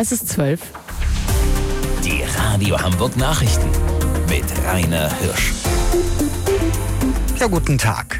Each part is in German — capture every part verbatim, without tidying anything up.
Es ist zwölf. Die Radio Hamburg Nachrichten mit Rainer Hirsch. Ja, guten Tag.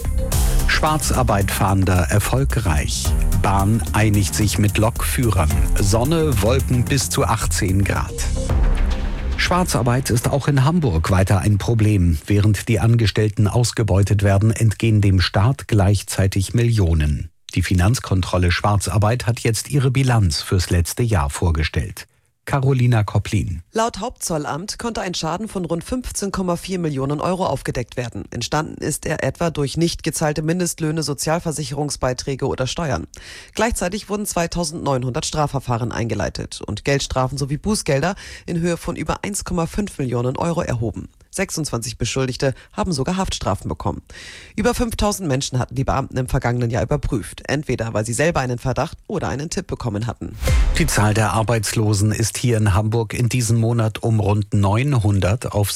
Schwarzarbeitfahnder erfolgreich. Bahn einigt sich mit Lokführern. Sonne, Wolken bis zu achtzehn Grad. Schwarzarbeit ist auch in Hamburg weiter ein Problem. Während die Angestellten ausgebeutet werden, entgehen dem Staat gleichzeitig Millionen. Die Finanzkontrolle Schwarzarbeit hat jetzt ihre Bilanz fürs letzte Jahr vorgestellt. Carolina Kopplin. Laut Hauptzollamt konnte ein Schaden von rund fünfzehn Komma vier Millionen Euro aufgedeckt werden. Entstanden ist er etwa durch nicht gezahlte Mindestlöhne, Sozialversicherungsbeiträge oder Steuern. Gleichzeitig wurden zweitausendneunhundert Strafverfahren eingeleitet und Geldstrafen sowie Bußgelder in Höhe von über eins Komma fünf Millionen Euro erhoben. sechsundzwanzig Beschuldigte haben sogar Haftstrafen bekommen. Über fünftausend Menschen hatten die Beamten im vergangenen Jahr überprüft. Entweder weil sie selber einen Verdacht oder einen Tipp bekommen hatten. Die Zahl der Arbeitslosen ist hier in Hamburg in diesem Monat um rund neunhundert auf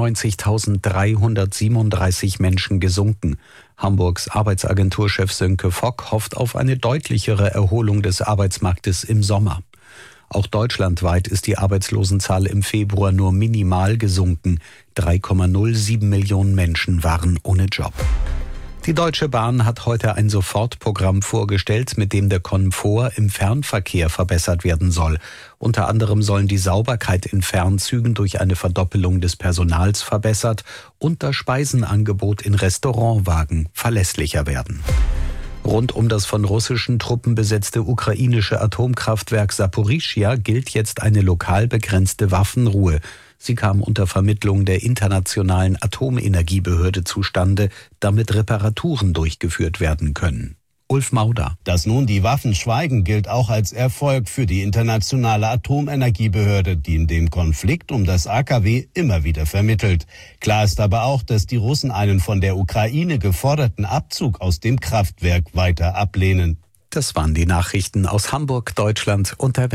sechsundneunzigtausenddreihundertsiebenunddreißig Menschen gesunken. Hamburgs Arbeitsagenturchef Sönke Fock hofft auf eine deutlichere Erholung des Arbeitsmarktes im Sommer. Auch deutschlandweit ist die Arbeitslosenzahl im Februar nur minimal gesunken. drei Komma null sieben Millionen Menschen waren ohne Job. Die Deutsche Bahn hat heute ein Sofortprogramm vorgestellt, mit dem der Komfort im Fernverkehr verbessert werden soll. Unter anderem sollen die Sauberkeit in Fernzügen durch eine Verdoppelung des Personals verbessert und das Speisenangebot in Restaurantwagen verlässlicher werden. Rund um das von russischen Truppen besetzte ukrainische Atomkraftwerk Saporischschja gilt jetzt eine lokal begrenzte Waffenruhe. Sie kam unter Vermittlung der Internationalen Atomenergiebehörde zustande, damit Reparaturen durchgeführt werden können. Ulf Mauder. Dass nun die Waffen schweigen, gilt auch als Erfolg für die Internationale Atomenergiebehörde, die in dem Konflikt um das A K W immer wieder vermittelt. Klar ist aber auch, dass die Russen einen von der Ukraine geforderten Abzug aus dem Kraftwerk weiter ablehnen. Das waren die Nachrichten aus Hamburg, Deutschland und der Welt.